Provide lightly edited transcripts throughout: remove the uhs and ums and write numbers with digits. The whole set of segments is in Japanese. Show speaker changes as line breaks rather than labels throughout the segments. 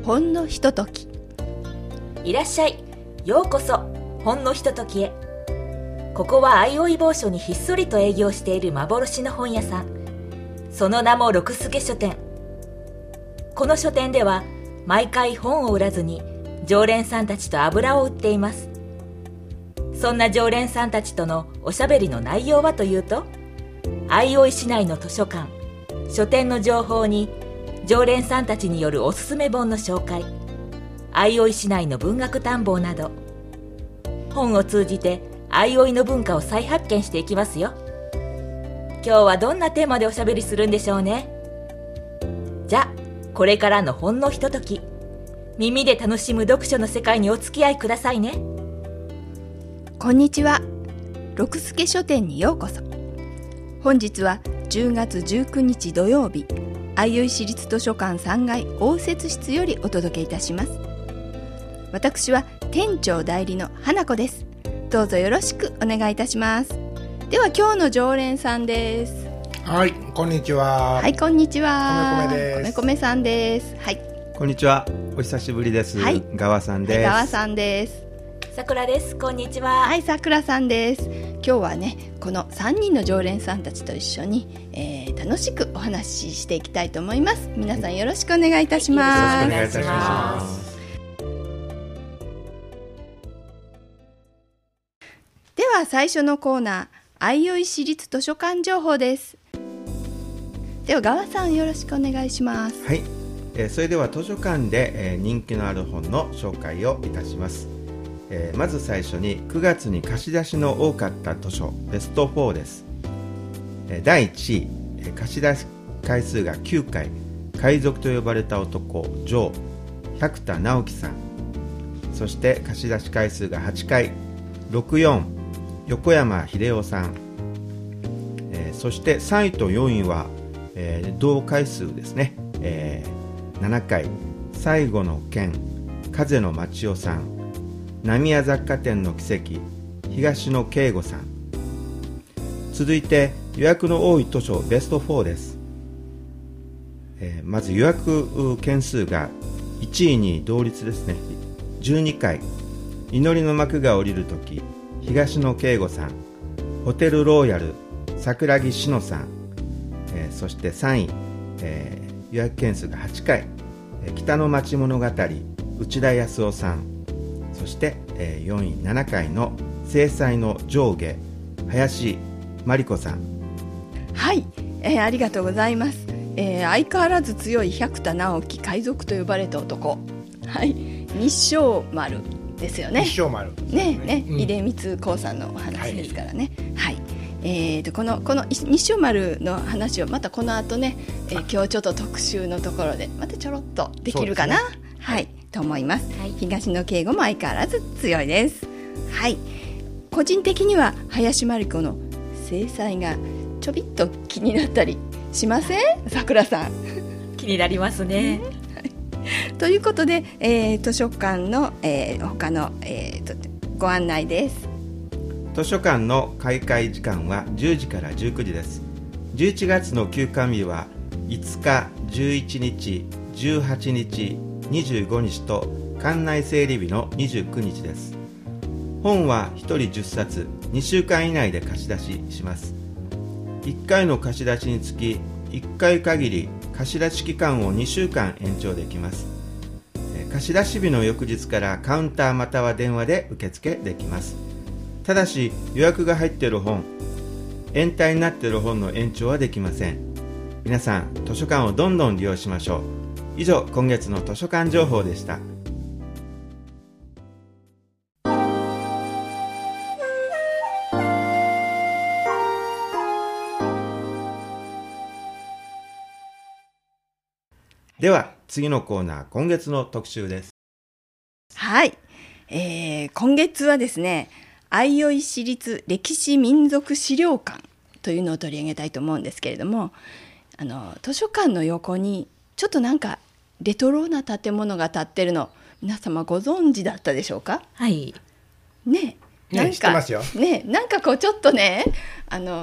ほんのひととき。
いらっしゃい、ようこそほんのひとときへ。ここは相生某所にひっそりと営業している幻の本屋さん、その名も六助書店。この書店では毎回本を売らずに常連さんたちと油を売っています。そんな常連さんたちとのおしゃべりの内容はというと、相生市内の図書館、書店の情報に常連さんたちによるおすすめ本の紹介、相生市内の文学探訪など、本を通じて相生の文化を再発見していきますよ。今日はどんなテーマでおしゃべりするんでしょうね。じゃあこれからのほんのひととき、耳で楽しむ読書の世界にお付き合いくださいね。
こんにちは。六助書店にようこそ。本日は10月19日土曜日、相生市立図書館3階応接室よりお届けいたします。私は店長代理の花子です。どうぞよろしくお願いいたします。では今日の常連さんです。
はい、こんにちは。
はい、こんにちは。
米米です。
米米さんです。はい。
こんにちは。お久しぶりです。
はい。
川さんです。
川さんです。
さくらです。こんにちは。
はい、さくらさんです。今日はね、この3人の常連さんたちと一緒に、楽しくお話ししていきたいと思います。皆さんよろしくお願いいたします。
よろしくお願いいたします。
では最初のコーナー、相生市立図書館情報です。では川さんよろしくお願いします。
はい、それでは図書館で、人気のある本の紹介をいたします。まず最初に9月に貸し出しの多かった図書ベスト4です。第1位、貸し出し回数が9回、海賊と呼ばれた男ジョー、百田直樹さん。そして貸し出し回数が8回、64、横山秀夫さん。そして3位と4位は、同回数ですね。7回、最後の剣、風野町夫さん。浪屋雑貨店の奇跡、東野圭吾さん。続いて予約の多い図書ベスト4です。まず予約件数が1位に同率ですね。12回、祈りの幕が降りるとき、東野圭吾さん。ホテルローヤル、桜木志乃さん。そして3位、予約件数が8回、北の町物語、内田康夫さん。そして、4位7回の制裁の上下、林真理子さん。
はい、ありがとうございます。相変わらず強い百田直樹、海賊と呼ばれた男。はい、日照丸ですよね。
日照丸
ね、出光興産のお話ですからね。はい、この日照丸の話をまたこの後ね、今日ちょっと特集のところでまたちょろっとできるかな、ね、はい、と思います。はい、東野圭吾も相変わらず強いです。はい、個人的には林真理子の制裁がちょびっと気になったりしません？さくらさん
気になりますね。
ということで、図書館の、他の、ご案内です。
図書館の開会時間は10時から19時です。11月の休館日は5日、11日、18日、25日と館内整理日の29日です。本は1人10冊、2週間以内で貸し出しします。1回の貸し出しにつき1回限り貸し出し期間を2週間延長できます。貸し出し日の翌日からカウンターまたは電話で受付できます。ただし予約が入っている本、延滞になっている本の延長はできません。皆さん図書館をどんどん利用しましょう。以上、今月の図書館情報でした。では次のコーナー、今月の特集です。
はい、今月はですね、相生市立歴史民族資料館というのを取り上げたいと思うんですけれども、図書館の横にちょっとなんかレトロな建物が建ってるの、皆様ご存知だったでしょうか？
はい。
ね、なんか
知ってますよ。
ね、なんかこうちょっとね、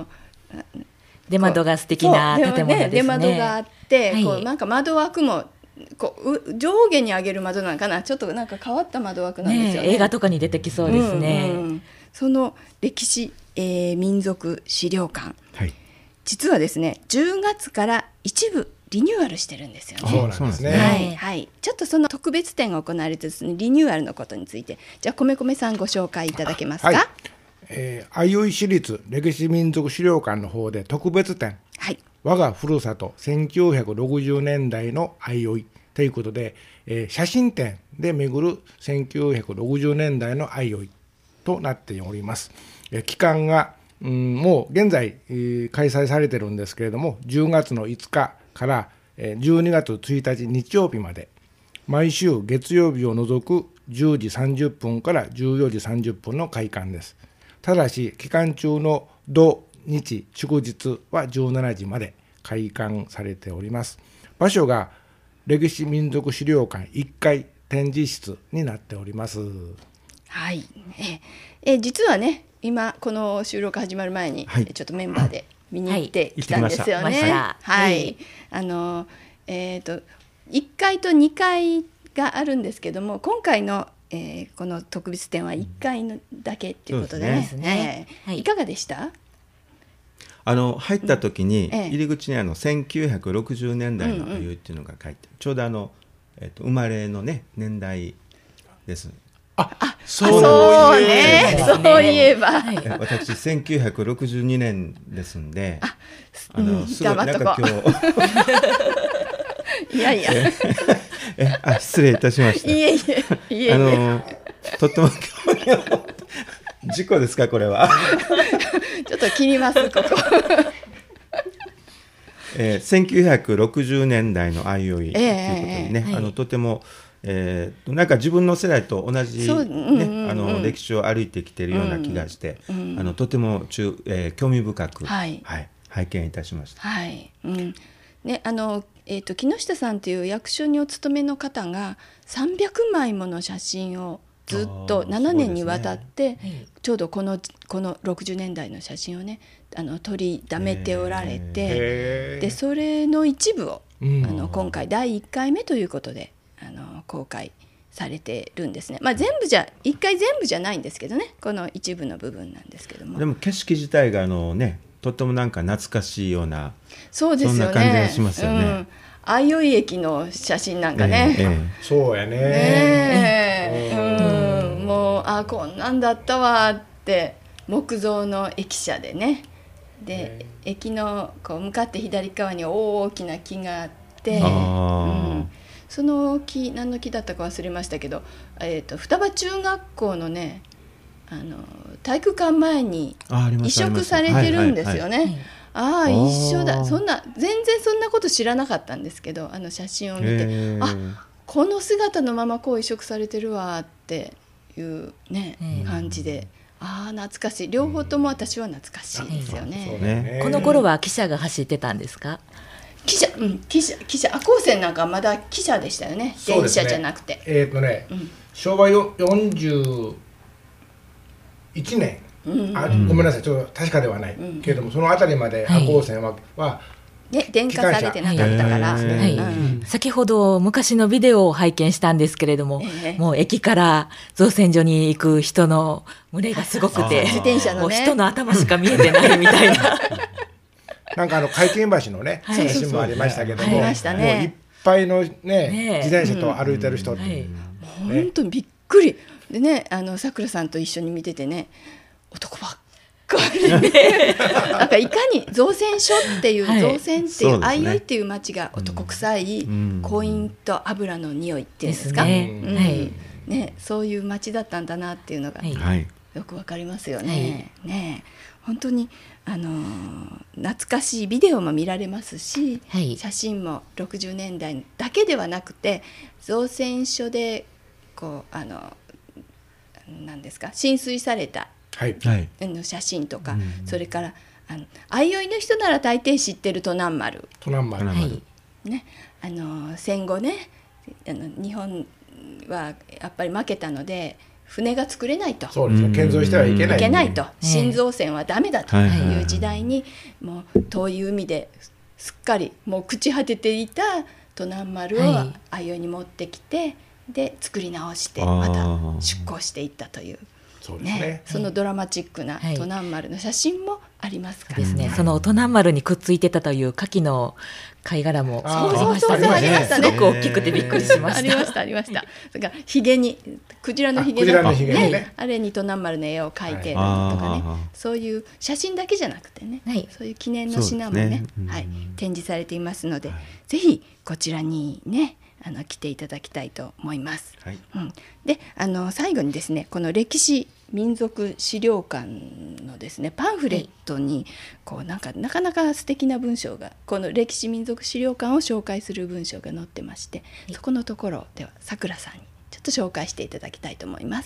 出窓が素敵な建物ですね。
出窓があって、
はい、
こうなんか窓枠もこう上下に上げる窓なのかな、ちょっとなんか変わった窓枠なんですよね。
映画とかに出てきそうですね。
その歴史、民族資料館、
はい、
実はですね10月から一部リニューアルしてるんですよね。
そうなんですね。
はいはい、ちょっとその特別展が行われてですね、リニューアルのことについて、じゃあ米米さんご紹介いただけますか。
はい、相生市立歴史民族資料館の方で特別展、
はい、
我がふるさと1960年代の相生ということで、写真展で巡る1960年代の相生となっております。期間が、もう現在、開催されてるんですけれども、10月の5日から12月1日日曜日まで、毎週月曜日を除く10時30分から14時30分の開館です。ただし期間中の土日祝日は17時まで開館されております。場所が歴史民族資料館1階展示室になっております。
はい、実はね今この収録始まる前に、ちょっとメンバーで見に行ってきたんですよね。はい、1階と2階があるんですけども、今回の、この特別展は1階のだけということでね、いかがでした？
入った時に入り口に1960年代の相生っていうのが書いて、ちょうど生まれのね年代です。
そうね、そういえば、
私1962年ですんで、すごいなんか今日
いやいや
失礼いたしました。
いえ
とっても興味を持って事故ですかこれは
ちょっと切りますここ
1960年代の相生ということでね、とてもなんか自分の世代と同じ、歴史を歩いてきているような気がして、とても興味深く、拝見いたしました。
はいね、木下さんという役所にお勤めの方が300枚もの写真をずっと7年にわたって、ちょうどこの60年代の写真をね取りだめておられて、でそれの一部を今回第1回目ということで公開されてるんですね。1回全部じゃないんですけどね、この一部の部分なんですけども、
でも景色自体がとってもなんか懐かしいような、
そうですよね、
そんな感じがしますよね。
相生駅の写真なんかね、
そうやね、
もうこんなんだったわって木造の駅舎でね、で駅のこう向かって左側に大きな木があって、その木何の木だったか忘れましたけど、双葉中学校のね体育館前に移植されてるんですよね。一緒だ。全然そんなこと知らなかったんですけど、写真を見てこの姿のままこう移植されてるわっていうね、感じで、懐かしい。両方とも私は懐かしいですよね。
この頃は汽車が走ってたんですか？
汽
車高専なんかまだ汽車でしたよね。電車じゃなくて、
昭和41年、ごめんなさい、ちょっと確かではない、けれどもそのあたりまで赤高線は、
電化されてなかったから、
先ほど昔のビデオを拝見したんですけれども、もう駅から造船所に行く人の群れがすごくて、
自転車のね、
人の頭しか見えてないみたいな
なんか会見橋のね、写真もありましたけども、もういっぱいのね、自転車と歩いてる人って、
本当にびっくりでね、さくらさんと一緒に見ててね、男ばっかりねなんかいかに造船所っていう、造船っていう相生っていう町が男臭いコインと油の匂いっていうんですか、そういう町だったんだなっていうのがよくわかりますよね。本当に懐かしいビデオも見られますし、写真も60年代だけではなくて、造船所でこう何ですか、浸水された写真とか、それから相生の人なら大抵知ってる都南丸、ね、戦後ね、日本はやっぱり負けたので船が作れないと、
そうですね、建造してはいけない
と、新造船はダメだという時代に、もう遠い海ですっかりもう朽ち果てていた都南丸を相生に持ってきて、で作り直してまた出港していったという。
そうですね。
そのドラマチックな都南丸の写真もありますから
ですね。その都南丸にくっついてたという牡蠣の貝殻も
そうありましたね。
すごく大きくてびっくりしました。
ありましたありました。それからヒゲにクジラのヒゲのね、あれに都南丸の絵を描いてるとかね、そういう写真だけじゃなくてね、そういう記念の品もね、展示されていますので、ぜひこちらにね来ていただきたいと思います。で最後にですね、この歴史民族資料館のですねパンフレットにこうなかなか素敵な文章が、この歴史民族資料館を紹介する文章が載ってまして、そこのところではさくらさんにちょっと紹介していただきたいと思います。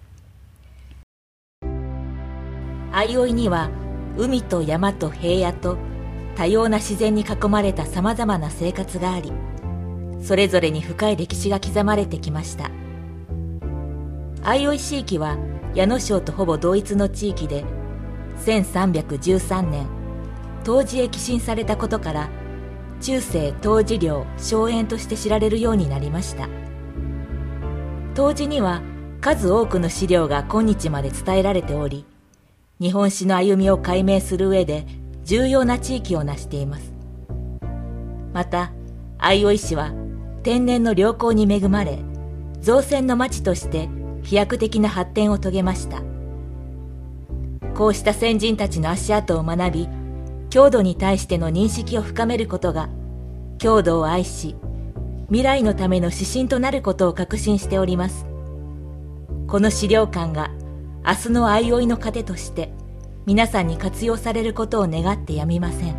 相生には海と山と平野と多様な自然に囲まれたさまざまな生活があり、それぞれに深い歴史が刻まれてきました。相生地域は矢野省とほぼ同一の地域で、1313年東寺へ寄進されたことから中世東寺領荘園として知られるようになりました。東寺には数多くの資料が今日まで伝えられており、日本史の歩みを解明する上で重要な地域を成しています。また相生市は天然の良好に恵まれ、造船の町として飛躍的な発展を遂げました。こうした先人たちの足跡を学び、郷土に対しての認識を深めることが郷土を愛し、未来のための指針となることを確信しております。この資料館が明日の相生の糧として皆さんに活用されることを願ってやみません。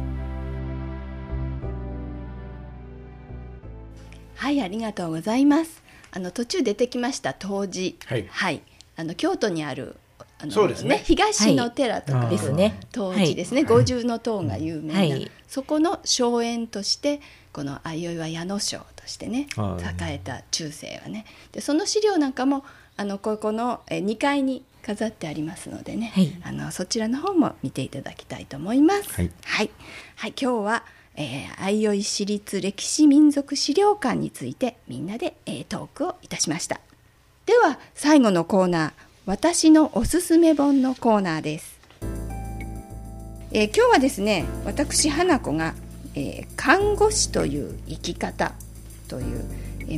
はい、ありがとうございます。途中出てきました東寺、京都にある
そうですね、
東の寺とかですね、東寺ですね、五重の塔が有名な、そこの荘園としてこの相生は矢野省としてね栄えた中世はね、でその資料なんかもここの2階に飾ってありますのでね、そちらの方も見ていただきたいと思います。今日は相生市立歴史民族資料館についてみんなでトークをいたしました。では最後のコーナー、私のおすすめ本のコーナーです。今日はですね、私花子が、看護師という生き方という、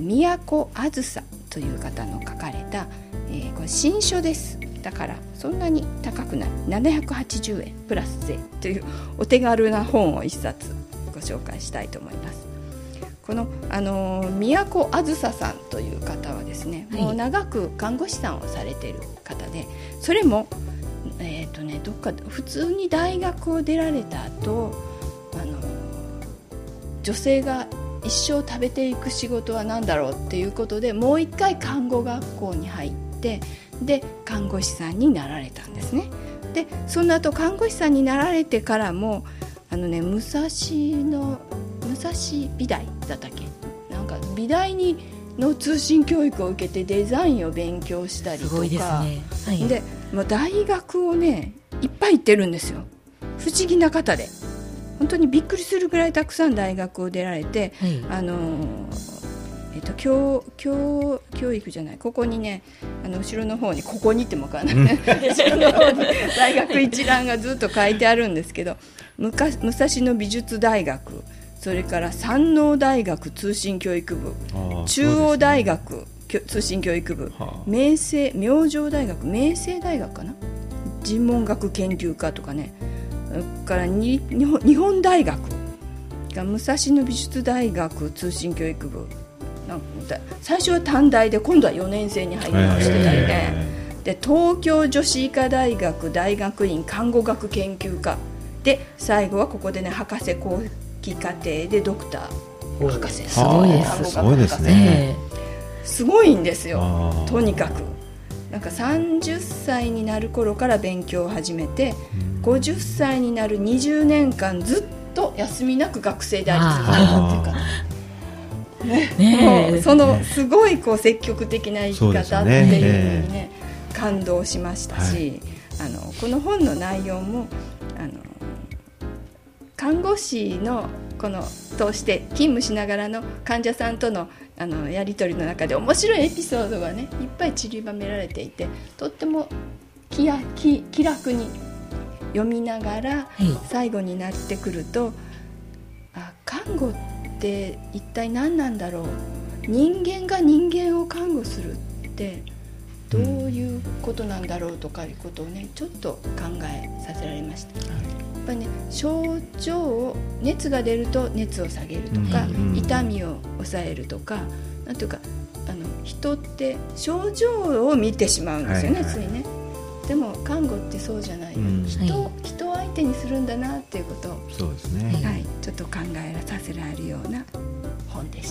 都あずさという方の書かれた、これ新書です。だからそんなに高くない780円プラス税というお手軽な本を一冊ご紹介したいと思います。この都あずささんという方はですね、もう長く看護師さんをされている方で、それもどっか普通に大学を出られた後、女性が一生食べていく仕事は何だろうっていうことで、もう一回看護学校に入って、で看護師さんになられたんですね。でその後看護師さんになられてからも武蔵美大だったっけ、なんか美大の通信教育を受けてデザインを勉強したりとか、すごいですね。で大学をねいっぱい行ってるんですよ。不思議な方で本当にびっくりするぐらいたくさん大学を出られて、教育じゃない、ここにね後ろの方に、ここにってもかな後ろの方に大学一覧がずっと書いてあるんですけど、武蔵野美術大学、それから山王大学通信教育部、中央大学通信教育部、明星大学かな、人文学研究科とかね、それから日本大学が武蔵野美術大学通信教育部、なんか最初は短大で今度は4年生に入りましてたりね、で東京女子医科大学大学院看護学研究科で、最後はここでね博士後期課程でドクター博士、すごいです。すごいですね。すごいんですよ。とにかくなんか30歳になる頃から勉強を始めて、50歳になる20年間ずっと休みなく学生であり続けたっていうかそのすごい積極的な生き方っていうのにね、感動しましたし、この本の内容も看護師のこの通して勤務しながらの患者さんとのやり取りの中で面白いエピソードがねいっぱい散りばめられていて、とっても気楽に読みながら、最後になってくると、看護って一体何なんだろう、人間が人間を看護するってどういうことなんだろうとかいうことをねちょっと考えさせられました。やっぱりね、症状を熱が出ると熱を下げるとか、痛みを抑えるとか、なんていうか人って症状を見てしまうんですよね、ついね。でも看護ってそうじゃない、人を相手にするんだなっていうことを、
そうですね、
ちょっと考えさせられるような本でした。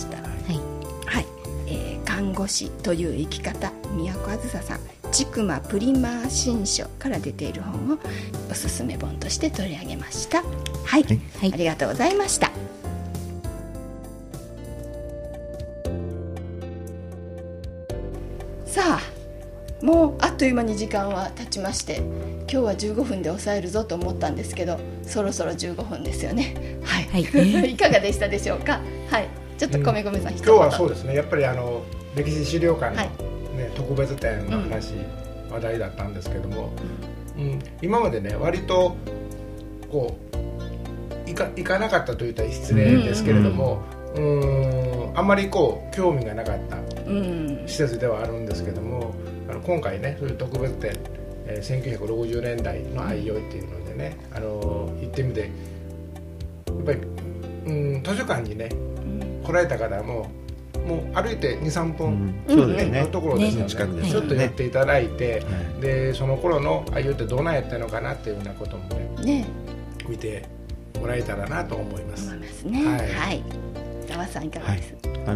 看護師という生き方、宮古あずささん、ちくまプリマー新書から出ている本をおすすめ本として取り上げました。ありがとうございました。さあ、もうあっという間に時間は経ちまして、今日は15分で抑えるぞと思ったんですけど、そろそろ15分ですよね。いかがでしたでしょうか。ちょっと米米さん、一言。
今日はそうですね、やっぱり歴史資料館の、特別展の話、話題だったんですけども、今までね割とこう行かなかったと言ったら失礼ですけれども、あんまりこう興味がなかった施設ではあるんですけども、今回ねそういう特別展、1960年代の相生っていうのでね、行ってみてやっぱり、図書館にね来られた方もう歩いて 2,3 分のところですので、ちょっと寄っていただいて、でその頃の相生ってどうなんやったのかなっていうようなこともね見てもらえたらなと思います。
田和さんいかがです？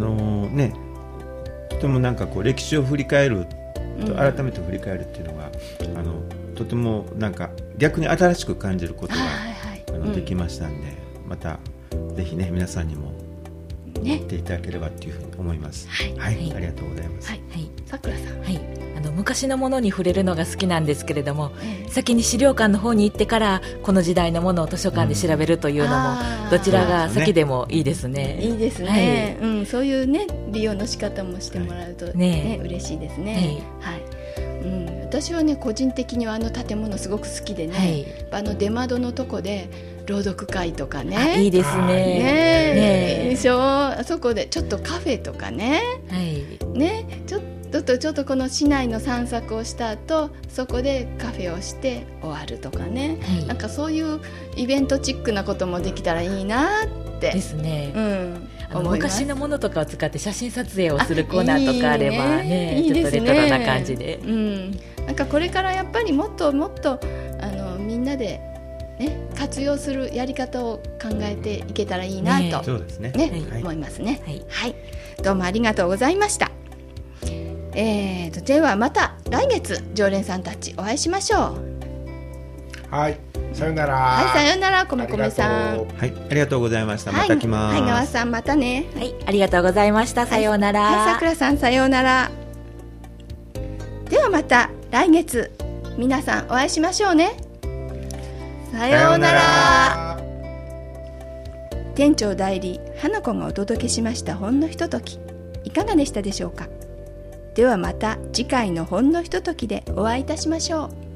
とてもなんかこう歴史を振り返ると、改めて振り返るっていうのがとてもなんか逆に新しく感じることができましたんで、またぜひね皆さんにも見ていただければというふうに思います。ありがとうございます。
さくらさん、
昔のものに触れるのが好きなんですけれども、先に資料館の方に行ってからこの時代のものを図書館で調べるというのも、どちらが先でもいいですね。
いいですね、そういうね利用の仕方もしてもらうと嬉しいですね。私はね個人的には建物すごく好きでね、出窓のとこで朗読会とかね、
いいですね。
でしょ、あそこでちょっとカフェとかね、ちょっとこの市内の散策をした後、そこでカフェをして終わるとかね、なんかそういうイベントチックなこともできたらいいなって
ですね。
思います。
昔のものとかを使って写真撮影をするコーナーとかあればね、ちょっとレトロな感じで、
なんかこれからやっぱりもっともっとみんなで活用するやり方を考えていけたらいいなと、思いますね。どうもありがとうございました。ではまた来月常連さんたちお会いしましょう。
さよなら。
さよなら、米米さん。
ありがとうございました。また来ます。
川さんまたね。
ありがとうございました。さようなら。
さくらさんさようなら。ではまた来月皆さんお会いしましょうね。さようなら。店長代理花子がお届けしましたほんのひととき、いかがでしたでしょうか。ではまた次回のほんのひとときでお会いいたしましょう。